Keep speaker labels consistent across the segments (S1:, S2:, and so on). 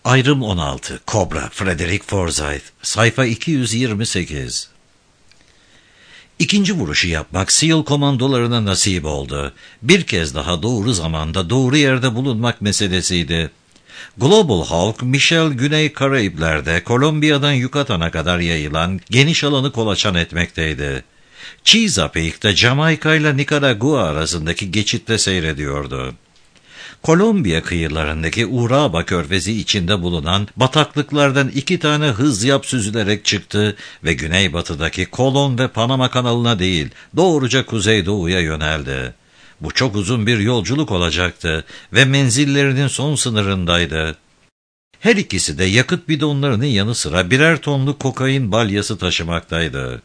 S1: Ayrım 16. Kobra, Frederick Forsyth. Sayfa 228. İkinci vuruşu yapmak SEAL komandolarına nasip oldu. Bir kez daha doğru zamanda doğru yerde bulunmak meselesiydi. Global Hawk, Michel Güney Karayipler'de Kolombiya'dan Yukatan'a kadar yayılan geniş alanı kolaçan etmekteydi. Chesapeake'de Jamaika ile Nikaragua arasındaki geçitte seyrediyordu. Kolombiya kıyılarındaki Uraba körfezi içinde bulunan bataklıklardan 2 tane hız yap süzülerek çıktı ve güneybatıdaki Kolon ve Panama kanalına değil, doğruca kuzeydoğuya yöneldi. Bu çok uzun bir yolculuk olacaktı ve menzillerinin son sınırındaydı. Her ikisi de yakıt bidonlarının yanı sıra birer tonluk kokain balyası taşımaktaydı.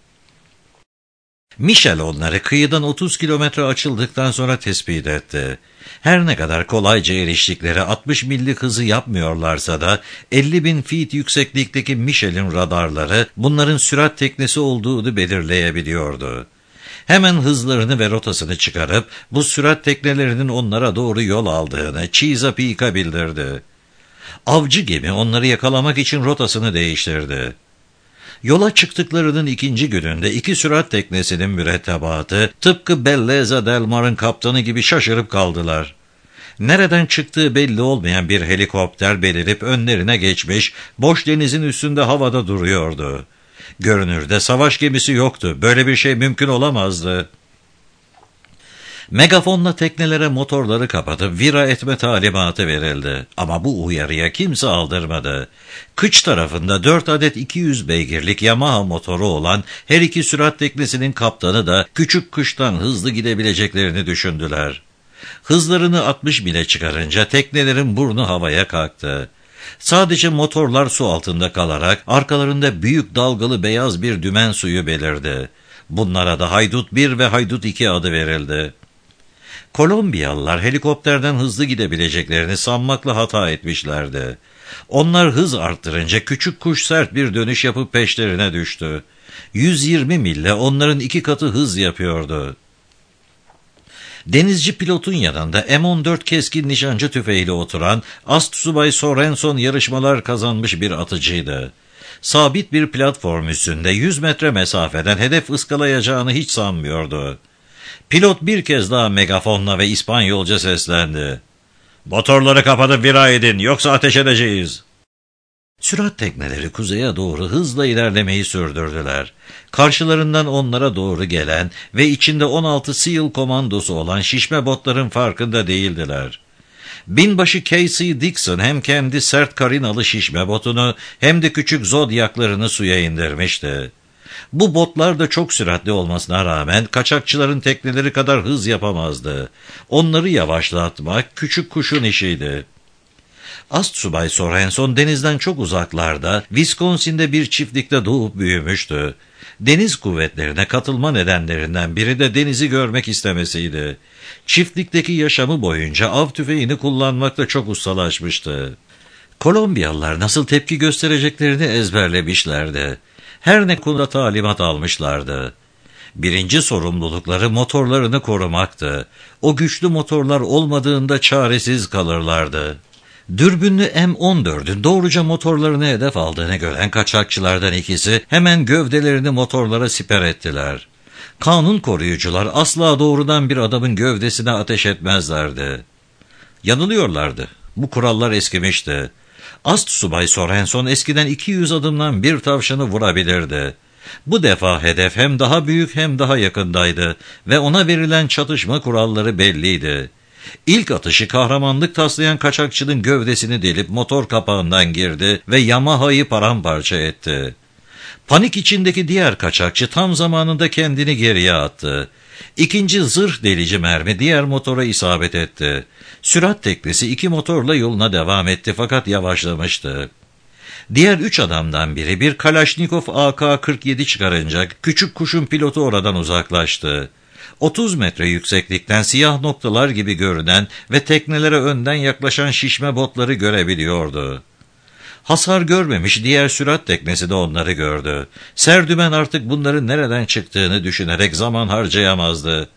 S1: Michel onları kıyıdan 30 kilometre açıldıktan sonra tespit etti. Her ne kadar kolayca eriştikleri 60 millik hızı yapmıyorlarsa da 50.000 feet yükseklikteki Michel'in radarları bunların sürat teknesi olduğunu belirleyebiliyordu. Hemen hızlarını ve rotasını çıkarıp bu sürat teknelerinin onlara doğru yol aldığını Chesapeake'a bildirdi. Avcı gemi onları yakalamak için rotasını değiştirdi. Yola çıktıklarının ikinci gününde 2 sürat teknesinin mürettebatı tıpkı Belleza del Mar'ın kaptanı gibi şaşırıp kaldılar. Nereden çıktığı belli olmayan bir helikopter belirip önlerine geçmiş, boş denizin üstünde havada duruyordu. Görünürde savaş gemisi yoktu, böyle bir şey mümkün olamazdı. Megafonla teknelere motorları kapatıp vira etme talimatı verildi. Ama bu uyarıya kimse aldırmadı. Kıç tarafında 4 adet 200 beygirlik Yamaha motoru olan her iki sürat teknesinin kaptanı da küçük kıştan hızlı gidebileceklerini düşündüler. Hızlarını 60 mile çıkarınca teknelerin burnu havaya kalktı. Sadece motorlar su altında kalarak arkalarında büyük dalgalı beyaz bir dümen suyu belirdi. Bunlara da Haydut 1 ve Haydut 2 adı verildi. Kolombiyalılar helikopterden hızlı gidebileceklerini sanmakla hata etmişlerdi. Onlar hız arttırınca küçük kuş sert bir dönüş yapıp peşlerine düştü. 120 mille onların 2 katı hız yapıyordu. Denizci pilotun yanında M14 keskin nişancı tüfeğiyle oturan Astsubay Sorenson yarışmalar kazanmış bir atıcıydı. Sabit bir platform üstünde 100 metre mesafeden hedef ıskalayacağını hiç sanmıyordu. Pilot bir kez daha megafonla ve İspanyolca seslendi. "Motorları kapatıp vira edin, yoksa ateş edeceğiz." Sürat tekneleri kuzeye doğru hızla ilerlemeyi sürdürdüler. Karşılarından onlara doğru gelen ve içinde 16 SEAL komandosu olan şişme botların farkında değildiler. Binbaşı Casey Dixon hem kendi sert karinalı şişme botunu hem de küçük zodyaklarını suya indirmişti. Bu botlar da çok süratli olmasına rağmen kaçakçıların tekneleri kadar hız yapamazdı. Onları yavaşlatmak küçük kuşun işiydi. Astsubay Sorenson denizden çok uzaklarda, Wisconsin'de bir çiftlikte doğup büyümüştü. Deniz kuvvetlerine katılma nedenlerinden biri de denizi görmek istemesiydi. Çiftlikteki yaşamı boyunca av tüfeğini kullanmakta çok ustalaşmıştı. Kolombiyalılar nasıl tepki göstereceklerini ezberlemişlerdi. Her ne konuda talimat almışlardı. Birinci sorumlulukları motorlarını korumaktı. O güçlü motorlar olmadığında çaresiz kalırlardı. Dürbünlü M14'ün doğruca motorlarını hedef aldığını gören kaçakçılardan ikisi hemen gövdelerini motorlara siper ettiler. Kanun koruyucular asla doğrudan bir adamın gövdesine ateş etmezlerdi. Yanılıyorlardı. Bu kurallar eskimişti. Astsubay Sorenson eskiden 200 adımdan bir tavşanı vurabilirdi. Bu defa hedef hem daha büyük hem daha yakındaydı ve ona verilen çatışma kuralları belliydi. İlk atışı kahramanlık taslayan kaçakçının gövdesini delip motor kapağından girdi ve Yamaha'yı paramparça etti. Panik içindeki diğer kaçakçı tam zamanında kendini geriye attı. İkinci zırh delici mermi diğer motora isabet etti. Sürat teknesi 2 motorla yoluna devam etti fakat yavaşlamıştı. Diğer 3 adamdan biri bir Kalashnikov AK-47 çıkarınca küçük kuşun pilotu oradan uzaklaştı. 30 metre yükseklikten siyah noktalar gibi görünen ve teknelere önden yaklaşan şişme botları görebiliyordu. Hasar görmemiş diğer sürat teknesi de onları gördü. Serdümen artık bunların nereden çıktığını düşünerek zaman harcayamazdı.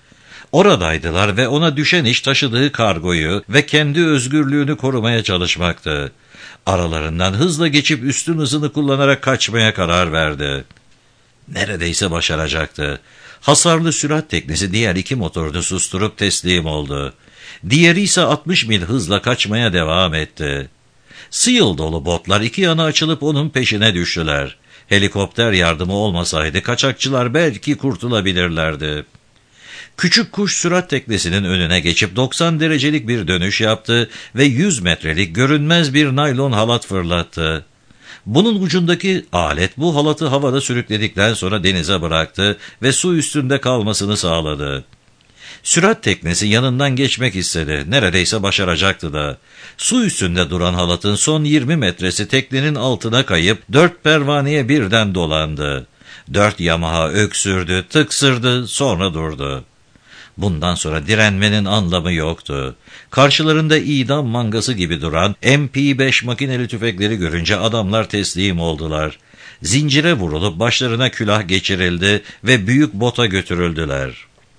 S1: Oradaydılar ve ona düşen iş taşıdığı kargoyu ve kendi özgürlüğünü korumaya çalışmaktı. Aralarından hızla geçip üstün hızını kullanarak kaçmaya karar verdi. Neredeyse başaracaktı. Hasarlı sürat teknesi diğer iki motorunu susturup teslim oldu. Diğeri ise 60 mil hızla kaçmaya devam etti. Seal dolu botlar iki yana açılıp onun peşine düştüler. Helikopter yardımı olmasaydı kaçakçılar belki kurtulabilirlerdi. Küçük kuş sürat teknesinin önüne geçip 90 derecelik bir dönüş yaptı ve 100 metrelik görünmez bir naylon halat fırlattı. Bunun ucundaki alet bu halatı havada sürükledikten sonra denize bıraktı ve su üstünde kalmasını sağladı. Sürat teknesi yanından geçmek istedi. Neredeyse başaracaktı da. Su üstünde duran halatın son 20 metresi teknenin altına kayıp 4 pervaneye birden dolandı. 4 Yamaha öksürdü, tıksırdı, sonra durdu. Bundan sonra direnmenin anlamı yoktu. Karşılarında idam mangası gibi duran MP5 makineli tüfekleri görünce adamlar teslim oldular. Zincire vurulup başlarına külah geçirildi ve büyük bota götürüldüler.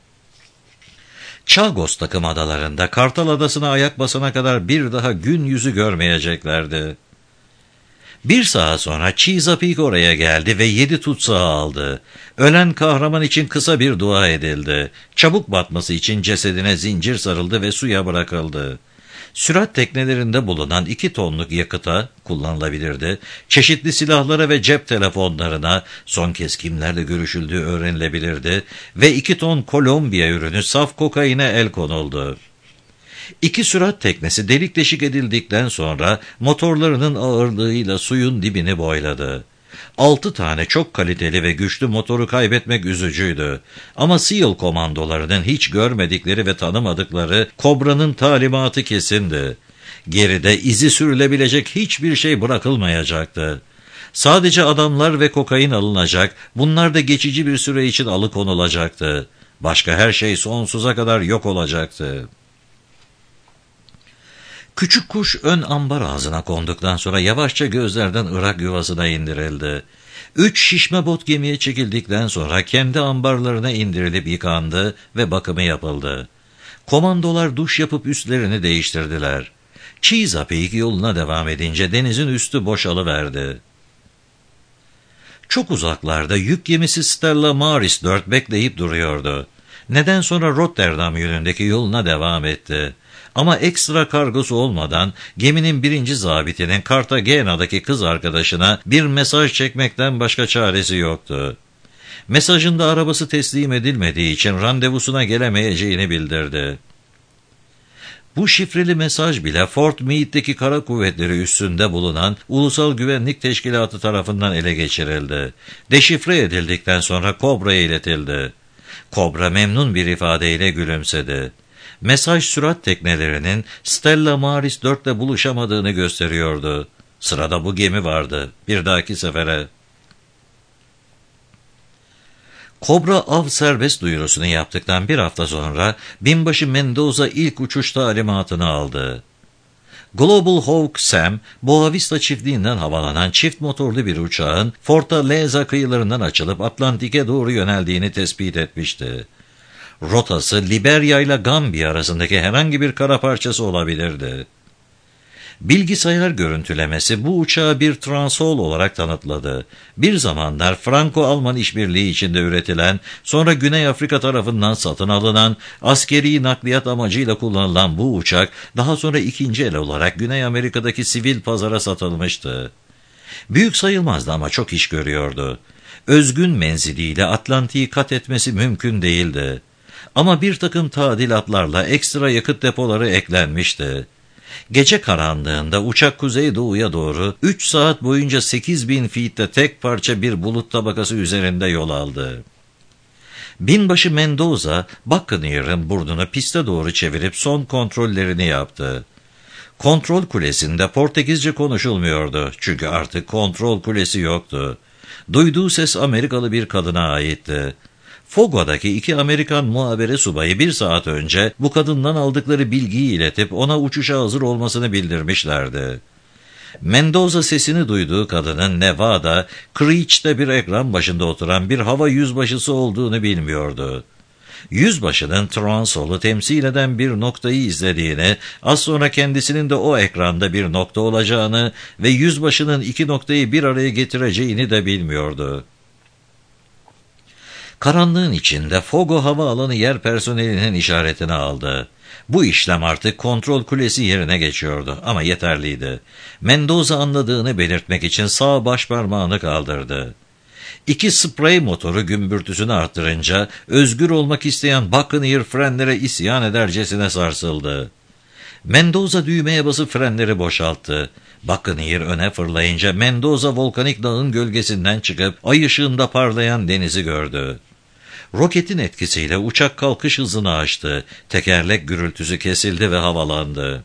S1: Chagos takım adalarında Kartal Adası'na ayak basana kadar bir daha gün yüzü görmeyeceklerdi. Bir saat sonra Chesapeake oraya geldi ve 7 tutsağı aldı. Ölen kahraman için kısa bir dua edildi. Çabuk batması için cesedine zincir sarıldı ve suya bırakıldı. Sürat teknelerinde bulunan 2 tonluk yakıta kullanılabilirdi. Çeşitli silahlara ve cep telefonlarına son kez kimlerle görüşüldüğü öğrenilebilirdi ve 2 ton Kolombiya ürünü saf kokaine el konuldu. 2 sürat teknesi delik deşik edildikten sonra motorlarının ağırlığıyla suyun dibini boyladı. 6 tane çok kaliteli ve güçlü motoru kaybetmek üzücüydü. Ama SEAL komandolarının hiç görmedikleri ve tanımadıkları Kobra'nın talimatı kesindi. Geride izi sürülebilecek hiçbir şey bırakılmayacaktı. Sadece adamlar ve kokain alınacak, bunlar da geçici bir süre için alıkonulacaktı. Başka her şey sonsuza kadar yok olacaktı. Küçük kuş ön ambar ağzına konduktan sonra yavaşça gözlerden ırak yuvasına indirildi. 3 şişme bot gemiye çekildikten sonra kendi ambarlarına indirilip yıkandı ve bakımı yapıldı. Komandolar duş yapıp üstlerini değiştirdiler. Chesapeake yoluna devam edince denizin üstü boşalıverdi. Çok uzaklarda yük gemisi Stella Maris 4 bekleyip duruyordu. Neden sonra Rotterdam yönündeki yoluna devam etti. Ama ekstra kargosu olmadan geminin 1. zabitinin Cartagena'daki kız arkadaşına bir mesaj çekmekten başka çaresi yoktu. Mesajında arabası teslim edilmediği için randevusuna gelemeyeceğini bildirdi. Bu şifreli mesaj bile Fort Meade'deki kara kuvvetleri üssünde bulunan Ulusal Güvenlik Teşkilatı tarafından ele geçirildi. Deşifre edildikten sonra Kobra'ya iletildi. Kobra memnun bir ifadeyle gülümsedi. Mesaj sürat teknelerinin Stella Maris 4'le buluşamadığını gösteriyordu. Sırada bu gemi vardı. Bir dahaki sefere. Kobra av serbest duyurusunu yaptıktan bir hafta sonra binbaşı Mendoza ilk uçuş talimatını aldı. Global Hawk Sam, Boa Vista çiftliğinden havalanan çift motorlu bir uçağın Fortaleza kıyılarından açılıp Atlantik'e doğru yöneldiğini tespit etmişti. Rotası Liberya ile Gambiya arasındaki herhangi bir kara parçası olabilirdi. Bilgisayar görüntülemesi bu uçağı bir Transol olarak tanıtladı. Bir zamanlar Franco-Alman işbirliği içinde üretilen, sonra Güney Afrika tarafından satın alınan, askeri nakliyat amacıyla kullanılan bu uçak, daha sonra ikinci el olarak Güney Amerika'daki sivil pazara satılmıştı. Büyük sayılmazdı ama çok iş görüyordu. Özgün menziliyle Atlantik'i kat etmesi mümkün değildi. Ama bir takım tadilatlarla ekstra yakıt depoları eklenmişti. Gece karanlığında uçak kuzeydoğuya doğru 3 saat boyunca 8.000 feet'te tek parça bir bulut tabakası üzerinde yol aldı. Binbaşı Mendoza, Buccaneer'ın burnunu piste doğru çevirip son kontrollerini yaptı. Kontrol kulesinde Portekizce konuşulmuyordu çünkü artık kontrol kulesi yoktu. Duyduğu ses Amerikalı bir kadına aitti. Fogo'daki 2 Amerikan muhabere subayı 1 saat önce bu kadından aldıkları bilgiyi iletip ona uçuşa hazır olmasını bildirmişlerdi. Mendoza sesini duyduğu kadının Nevada, Creech'te bir ekran başında oturan bir hava yüzbaşısı olduğunu bilmiyordu. Yüzbaşının Transol'u temsil eden bir noktayı izlediğini, az sonra kendisinin de o ekranda bir nokta olacağını ve yüzbaşının iki noktayı bir araya getireceğini de bilmiyordu. Karanlığın içinde Fogo havaalanı yer personelinin işaretini aldı. Bu işlem artık kontrol kulesi yerine geçiyordu ama yeterliydi. Mendoza anladığını belirtmek için sağ baş parmağını kaldırdı. İki sprey motoru gümbürtüsünü arttırınca özgür olmak isteyen Buccaneer frenlere isyan edercesine sarsıldı. Mendoza düğmeye basıp frenleri boşalttı. Buccaneer öne fırlayınca Mendoza volkanik dağın gölgesinden çıkıp ay ışığında parlayan denizi gördü. Roketin etkisiyle uçak kalkış hızını aştı. Tekerlek gürültüsü kesildi ve havalandı.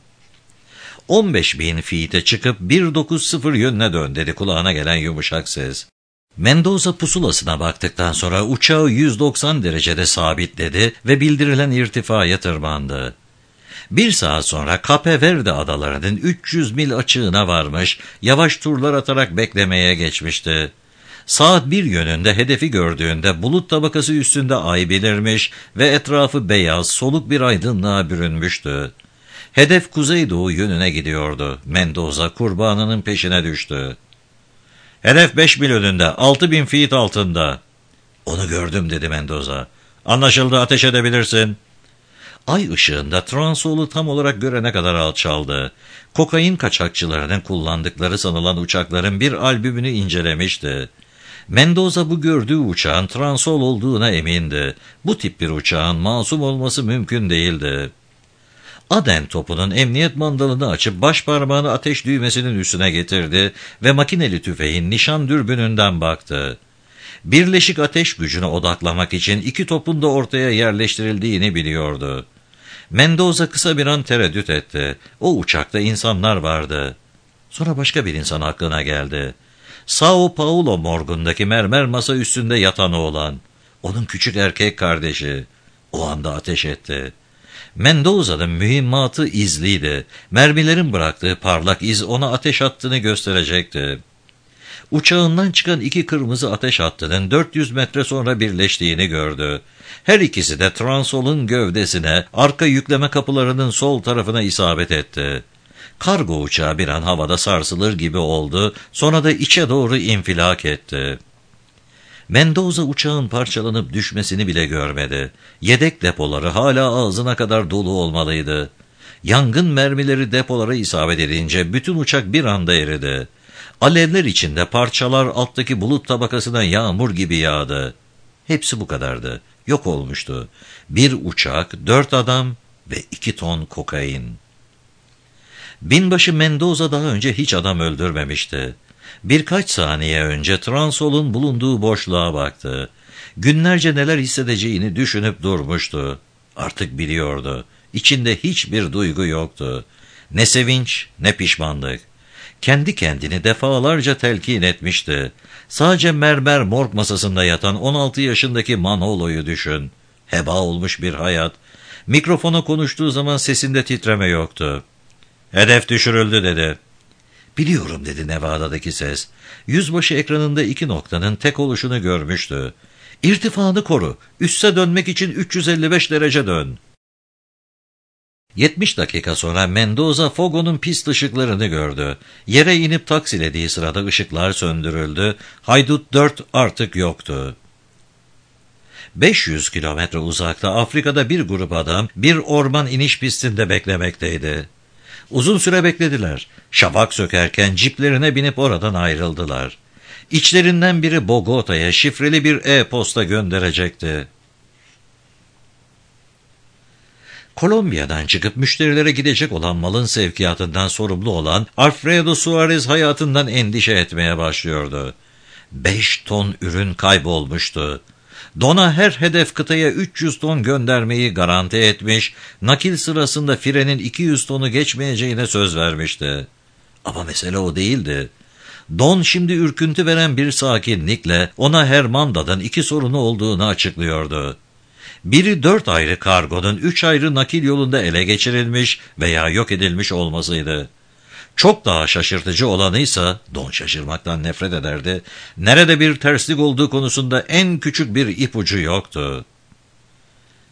S1: 15.000 feet'e çıkıp 190 yönüne dön dedi kulağına gelen yumuşak ses. Mendoza pusulasına baktıktan sonra uçağı 190 derecede sabitledi ve bildirilen irtifaya tırmandı. Bir saat sonra Cape Verde adalarının 300 mil açığına varmış, yavaş turlar atarak beklemeye geçmişti. Saat bir yönünde hedefi gördüğünde bulut tabakası üstünde ay belirmiş ve etrafı beyaz, soluk bir aydınlığa bürünmüştü. Hedef kuzeydoğu yönüne gidiyordu. Mendoza kurbanının peşine düştü. Hedef 5 mil önünde, 6.000 feet altında. Onu gördüm dedi Mendoza. Anlaşıldı, ateş edebilirsin. Ay ışığında Transol'u tam olarak görene kadar alçaldı. Kokain kaçakçılarının kullandıkları sanılan uçakların bir albümünü incelemişti. Mendoza bu gördüğü uçağın Transol olduğuna emindi. Bu tip bir uçağın masum olması mümkün değildi. Aden topunun emniyet mandalını açıp baş parmağını ateş düğmesinin üstüne getirdi ve makineli tüfeğin nişan dürbününden baktı. Birleşik ateş gücüne odaklamak için iki topun da ortaya yerleştirildiğini biliyordu. Mendoza kısa bir an tereddüt etti. O uçakta insanlar vardı. Sonra başka bir insan aklına geldi. Sao Paulo morgundaki mermer masa üstünde yatan oğlan. Onun küçük erkek kardeşi. O anda ateş etti. Mendoza'nın mühimmatı izliydi. Mermilerin bıraktığı parlak iz ona ateş attığını gösterecekti. Uçağından çıkan iki kırmızı ateş hattının 400 metre sonra birleştiğini gördü. Her ikisi de Transol'un gövdesine, arka yükleme kapılarının sol tarafına isabet etti. Kargo uçağı bir an havada sarsılır gibi oldu, sonra da içe doğru infilak etti. Mendoza uçağın parçalanıp düşmesini bile görmedi. Yedek depoları hala ağzına kadar dolu olmalıydı. Yangın mermileri depolara isabet edince bütün uçak bir anda eridi. Alevler içinde parçalar alttaki bulut tabakasına yağmur gibi yağdı. Hepsi bu kadardı. Yok olmuştu. Bir uçak, 4 adam ve 2 ton kokain. Binbaşı Mendoza daha önce hiç adam öldürmemişti. Birkaç saniye önce Transol'un bulunduğu boşluğa baktı. Günlerce neler hissedeceğini düşünüp durmuştu. Artık biliyordu. İçinde hiçbir duygu yoktu. Ne sevinç, ne pişmanlık. Kendi kendini defalarca telkin etmişti. Sadece mermer morg masasında yatan 16 yaşındaki Manolo'yu düşün. Heba olmuş bir hayat. Mikrofona konuştuğu zaman sesinde titreme yoktu. Hedef düşürüldü dedi. Biliyorum dedi Nevada'daki ses. Yüzbaşı ekranında 2 noktanın tek oluşunu görmüştü. İrtifanı koru. Üsse dönmek için 355 derece dön. 70 dakika sonra Mendoza Fogo'nun pist ışıklarını gördü. Yere inip taksilediği sırada ışıklar söndürüldü. Haydut 4 artık yoktu. 500 kilometre uzakta Afrika'da bir grup adam bir orman iniş pistinde beklemekteydi. Uzun süre beklediler. Şafak sökerken ciplerine binip oradan ayrıldılar. İçlerinden biri Bogota'ya şifreli bir e-posta gönderecekti. Kolombiya'dan çıkıp müşterilere gidecek olan malın sevkiyatından sorumlu olan Alfredo Suarez hayatından endişe etmeye başlıyordu. 5 ton ürün kaybolmuştu. Dona her hedef kıtaya 300 ton göndermeyi garanti etmiş, nakil sırasında frenin 200 tonu geçmeyeceğine söz vermişti. Ama mesele o değildi. Don şimdi ürküntü veren bir sakinlikle ona Hermanda'dan 2 sorunu olduğunu açıklıyordu. Biri 4 ayrı kargonun 3 ayrı nakil yolunda ele geçirilmiş veya yok edilmiş olmasıydı. Çok daha şaşırtıcı olanıysa, Don şaşırmaktan nefret ederdi, nerede bir terslik olduğu konusunda en küçük bir ipucu yoktu.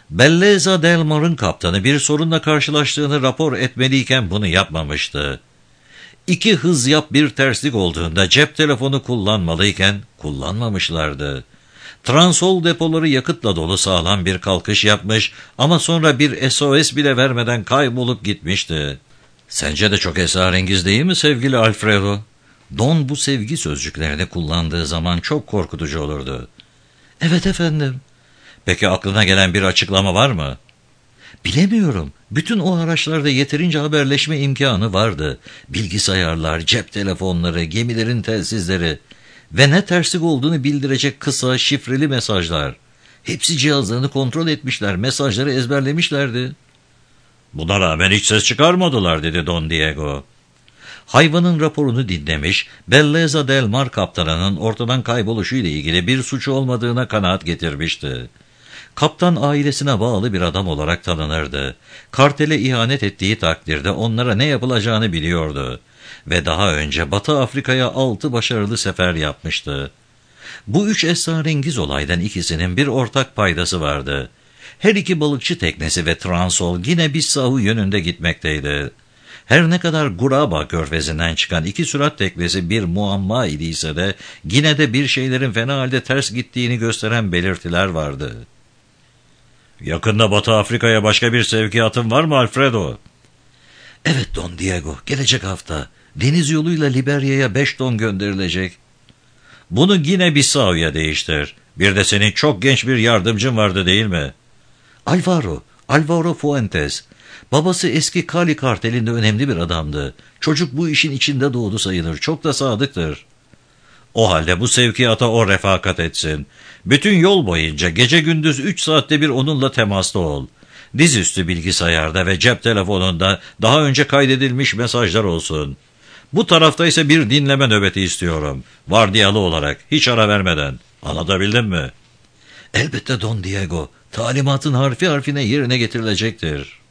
S1: Bellezza del Mar'ın kaptanı bir sorunla karşılaştığını rapor etmeliyken bunu yapmamıştı. 2 hız yap bir terslik olduğunda cep telefonu kullanmalıyken kullanmamışlardı. Transol depoları yakıtla dolu sağlam bir kalkış yapmış ama sonra bir SOS bile vermeden kaybolup gitmişti. Sence de çok esrarengiz değil mi sevgili Alfredo? Don bu sevgi sözcüklerini kullandığı zaman çok korkutucu olurdu. Evet efendim. Peki aklına gelen bir açıklama var mı? Bilemiyorum. Bütün o araçlarda yeterince haberleşme imkanı vardı. Bilgisayarlar, cep telefonları, gemilerin telsizleri ve ne terslik olduğunu bildirecek kısa, şifreli mesajlar. Hepsi cihazlarını kontrol etmişler, mesajları ezberlemişlerdi. Buna rağmen hiç ses çıkarmadılar dedi Don Diego. Hayvanın raporunu dinlemiş, Bellezza del Mar kaptanının ortadan kayboluşu ile ilgili bir suçu olmadığına kanaat getirmişti. Kaptan ailesine bağlı bir adam olarak tanınırdı. Kartele ihanet ettiği takdirde onlara ne yapılacağını biliyordu. Ve daha önce Batı Afrika'ya 6 başarılı sefer yapmıştı. Bu 3 esrarengiz olaydan ikisinin bir ortak paydası vardı. Her iki balıkçı teknesi ve Transol Gine-Bissau yönünde gitmekteydi. Her ne kadar Guraba körfezinden çıkan 2 sürat teknesi bir muamma idiyse de Gine'de bir şeylerin fena halde ters gittiğini gösteren belirtiler vardı. Yakında Batı Afrika'ya başka bir sevkiyatın var mı Alfredo? Evet Don Diego, gelecek hafta. Deniz yoluyla Liberya'ya 5 ton gönderilecek. Bunu Gine-Bissau'ya değiştir. Bir de senin çok genç bir yardımcın vardı değil mi? Alvaro Fuentes. Babası eski Cali kartelinde önemli bir adamdı. Çocuk bu işin içinde doğdu sayılır. Çok da sadıktır. O halde bu sevkiyata o refakat etsin. Bütün yol boyunca gece gündüz 3 saatte bir onunla temasta ol. Dizüstü bilgisayarda ve cep telefonunda daha önce kaydedilmiş mesajlar olsun. Bu tarafta ise bir dinleme nöbeti istiyorum. Vardiyalı olarak, hiç ara vermeden. Anlatabildim mi? Elbette Don Diego. Talimatın harfi harfine yerine getirilecektir.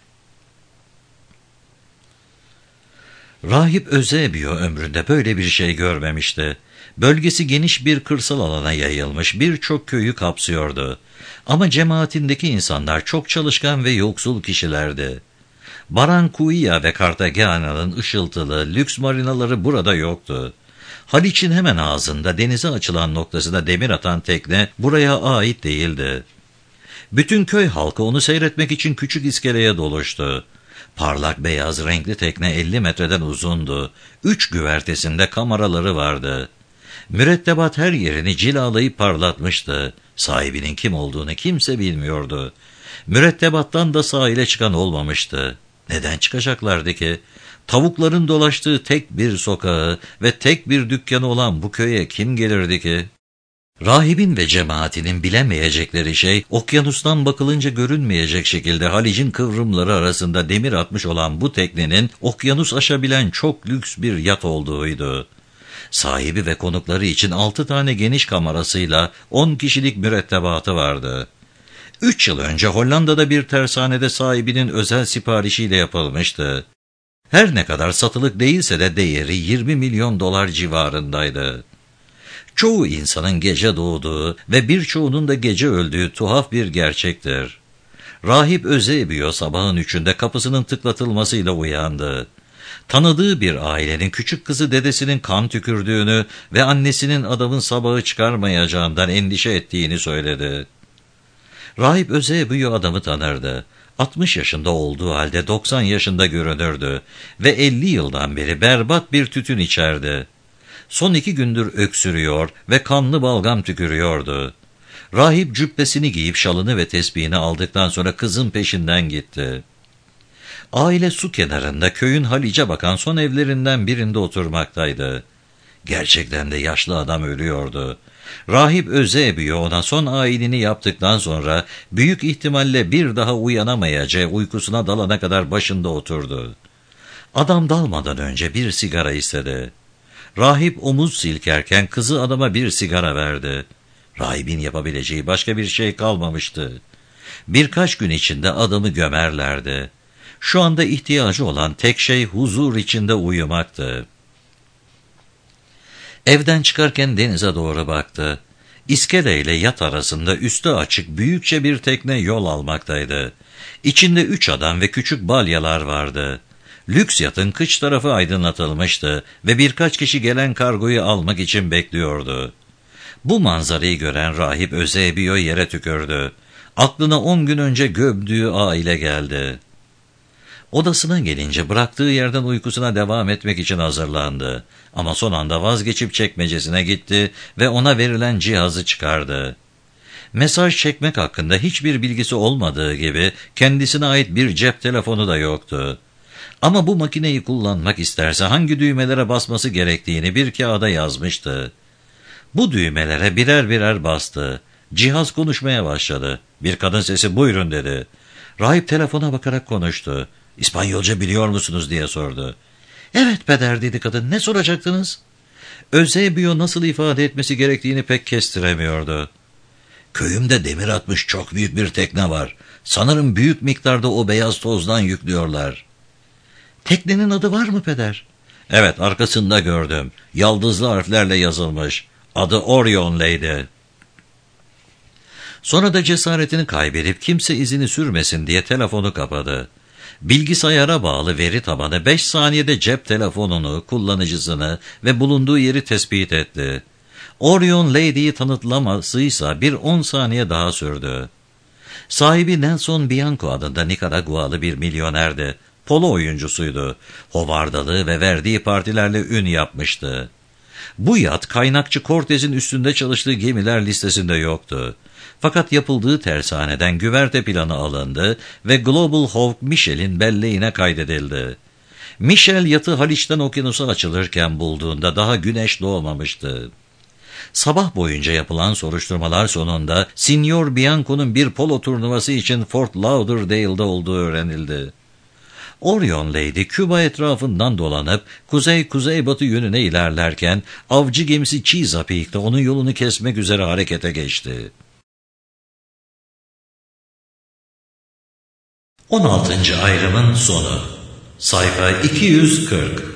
S1: Rahip Eusebio ömründe böyle bir şey görmemişti. Bölgesi geniş bir kırsal alana yayılmış, birçok köyü kapsıyordu. Ama cemaatindeki insanlar çok çalışkan ve yoksul kişilerdi. Barranquilla ve Cartagena'nın ışıltılı, lüks marinaları burada yoktu. Haliç'in hemen ağzında denize açılan noktasında demir atan tekne buraya ait değildi. Bütün köy halkı onu seyretmek için küçük iskeleye doluştu. Parlak beyaz renkli tekne 50 metreden uzundu. 3 güvertesinde kameraları vardı. Mürettebat her yerini cilalayıp parlatmıştı. Sahibinin kim olduğunu kimse bilmiyordu. Mürettebattan da sahile çıkan olmamıştı. Neden çıkacaklardı ki? Tavukların dolaştığı tek bir sokağı ve tek bir dükkanı olan bu köye kim gelirdi ki? Rahibin ve cemaatinin bilemeyecekleri şey, okyanustan bakılınca görünmeyecek şekilde Halic'in kıvrımları arasında demir atmış olan bu teknenin okyanus aşabilen çok lüks bir yat olduğuydu. Sahibi ve konukları için 6 tane geniş kamerasıyla 10 kişilik mürettebatı vardı. 3 yıl önce Hollanda'da bir tersanede sahibinin özel siparişiyle yapılmıştı. Her ne kadar satılık değilse de değeri 20 milyon dolar civarındaydı. Çoğu insanın gece doğduğu ve birçoğunun da gece öldüğü tuhaf bir gerçektir. Rahip Eusebio sabahın 3'ünde kapısının tıklatılmasıyla uyandı. Tanıdığı bir ailenin küçük kızı dedesinin kan tükürdüğünü ve annesinin adamın sabahı çıkarmayacağından endişe ettiğini söyledi. Rahip Eusebio adamı tanırdı. 60 yaşında olduğu halde 90 yaşında görünürdü ve 50 yıldan beri berbat bir tütün içerdi. Son 2 gündür öksürüyor ve kanlı balgam tükürüyordu. Rahip cübbesini giyip şalını ve tesbihini aldıktan sonra kızın peşinden gitti. Aile su kenarında köyün Haliç'e bakan son evlerinden birinde oturmaktaydı. Gerçekten de yaşlı adam ölüyordu. Rahip Eusebio ona son ayinini yaptıktan sonra büyük ihtimalle bir daha uyanamayacağı uykusuna dalana kadar başında oturdu. Adam dalmadan önce bir sigara istedi. Rahip omuz silkerken kızı adama bir sigara verdi. Rahibin yapabileceği başka bir şey kalmamıştı. Birkaç gün içinde adamı gömerlerdi. Şu anda ihtiyacı olan tek şey huzur içinde uyumaktı. Evden çıkarken denize doğru baktı. İskele ile yat arasında üstü açık büyükçe bir tekne yol almaktaydı. İçinde 3 adam ve küçük balyalar vardı. Lüks yatın kıç tarafı aydınlatılmıştı ve birkaç kişi gelen kargoyu almak için bekliyordu. Bu manzarayı gören rahip Özebiyo yere tükürdü. Aklına 10 gün önce gömdüğü aile geldi. Odasına gelince bıraktığı yerden uykusuna devam etmek için hazırlandı. Ama son anda vazgeçip çekmecesine gitti ve ona verilen cihazı çıkardı. Mesaj çekmek hakkında hiçbir bilgisi olmadığı gibi kendisine ait bir cep telefonu da yoktu. Ama bu makineyi kullanmak isterse hangi düğmelere basması gerektiğini bir kağıda yazmıştı. Bu düğmelere birer birer bastı. Cihaz konuşmaya başladı. Bir kadın sesi "Buyurun" dedi. Rahip telefona bakarak konuştu. "İspanyolca biliyor musunuz?" diye sordu. "Evet peder" dedi kadın. "Ne soracaktınız?" Özebiyo nasıl ifade etmesi gerektiğini pek kestiremiyordu. "Köyümde demir atmış çok büyük bir tekne var. Sanırım büyük miktarda o beyaz tozdan yüklüyorlar." "Teknenin adı var mı peder?" "Evet, arkasında gördüm. Yaldızlı harflerle yazılmış. Adı Orion Lady." Sonra da cesaretini kaybedip kimse izini sürmesin diye telefonu kapadı. Bilgisayara bağlı veri tabanı 5 saniyede cep telefonunu, kullanıcısını ve bulunduğu yeri tespit etti. Orion Lady'yi tanıtlamasıysa bir 10 saniye daha sürdü. Sahibi Nelson Bianco adında Nikaragualı bir milyonerdi. Polo oyuncusuydu. Hovardalığı ve verdiği partilerle ün yapmıştı. Bu yat kaynakçı Cortez'in üstünde çalıştığı gemiler listesinde yoktu. Fakat yapıldığı tersaneden güverte planı alındı ve Global Hawk Michel'in belleğine kaydedildi. Michel yatı Haliç'ten okyanusa açılırken bulduğunda daha güneş doğmamıştı. Sabah boyunca yapılan soruşturmalar sonunda Signor Bianco'nun bir polo turnuvası için Fort Lauderdale'da olduğu öğrenildi. Orion Lady Küba etrafından dolanıp kuzey-kuzeybatı yönüne ilerlerken avcı gemisi Chesapeake'de onun yolunu kesmek üzere harekete geçti. 16. ayrımın sonu. Sayfa 240.